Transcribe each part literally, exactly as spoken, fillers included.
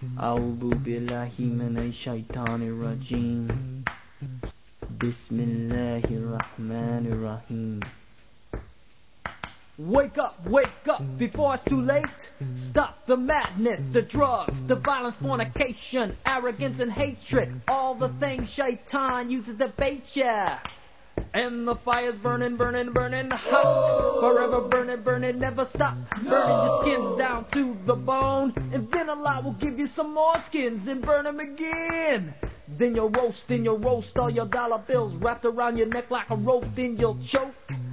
A'udhu billahi minash-shaytanir-rajim. Bismillahir-rahmanir-rahim. Wake up, wake up before it's too late. Stop the madness, the drugs, the violence, fornication, arrogance and hatred. All the things Shaitan uses to bait ya. And the fire's burning, burning, burning hot. Forever burning, burning, never stop. Burning your skins down to the bone. And then Allah will give you some more skins and burn them again. Then you'll roast, and you'll roast all your dollar bills wrapped around your neck like a rope, then you'll choke.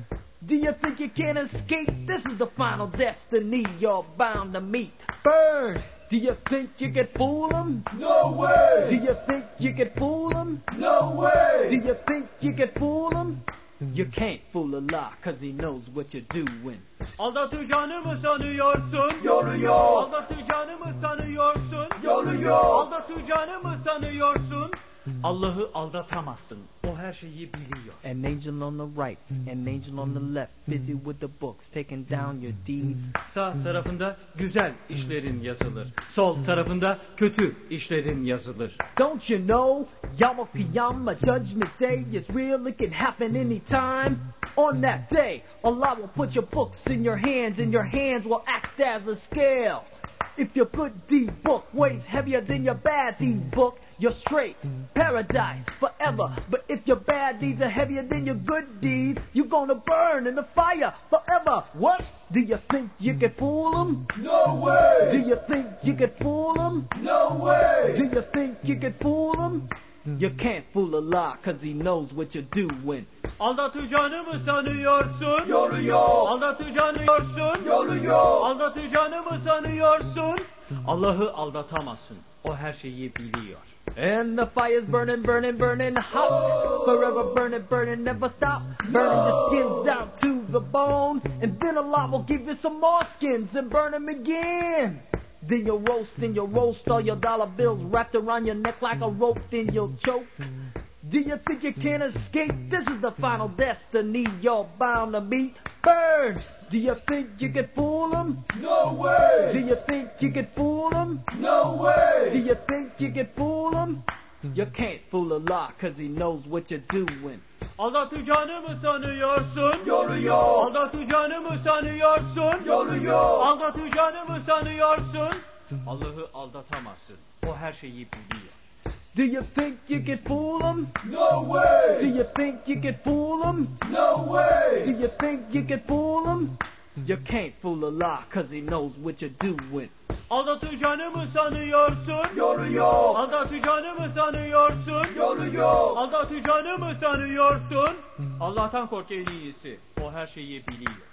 Do you think you can escape? This is the final destiny you're bound to meet. Burn! Do you think you can fool them? No way! Do you think you can fool them? No way! Do you think you can fool them? You can't fool Allah, cause he knows what you're doing. Aldatacağını mı sanıyorsun? Yoruyor! Aldatacağını mı sanıyorsun? Yoruyor! Aldatacağını mı sanıyorsun? Allah'ı aldatamazsın. O her şeyi biliyor. An angel on the right, an angel on the left, busy with the books, taking down your deeds. Sağ tarafında güzel işlerin yazılır. Sol tarafında kötü işlerin yazılır. Don't you know, Yawm al-Qiyamah, Judgment Day is real, it can happen anytime. On that day, Allah will put your books in your hands, and your hands will act as a scale. If your good deed book weighs heavier than your bad deed book, you're straight, paradise forever. But if your bad deeds are heavier than your good deeds, you're gonna burn in the fire forever. What? Do you think you can fool them? No way! Do you think you can fool them? No way! Do you think you can fool them? You can't fool Allah, cause he knows what you're doing. Aldatacağını mı sanıyorsun? Yoruyor! Aldatacağını sanıyorsun? Yoruyor! Aldatacağını mı sanıyorsun? Allah'ı aldatamazsın. O her şeyi biliyor. And the fire's burning, burning, burning hot. Forever burning, burning, never stop. Burning your skins down to the bone. And then Allah will give you some more skins and burn them again. Then you'll roast, and you'll roast all your dollar bills wrapped around your neck like a rope, then you'll choke. Do you think you can escape? This is the final destiny you're bound to meet. Burn! Do you think you can fool them? No way! Do you think you can fool them? No way! Do you think you can fool them? You can't fool Allah, cause he knows what you're doing. Aldatacağını mı sanıyorsun? Yoruyor! Aldatacağını mı sanıyorsun? Yoruyor! Aldatacağını mı sanıyorsun? Allah'ı aldatamazsın. O her şeyi biliyor. Do you think you can fool them? No way! Do you think you can fool them? No way! Do you think you can fool them? You can't fool Allah, cause he knows what you're doing. Aldatacağını mı sanıyorsun? Yoruyor! Aldatacağını mı sanıyorsun? Yoruyor! Aldatacağını mı sanıyorsun? Allah'tan kork en iyisi. O her şeyi biliyor.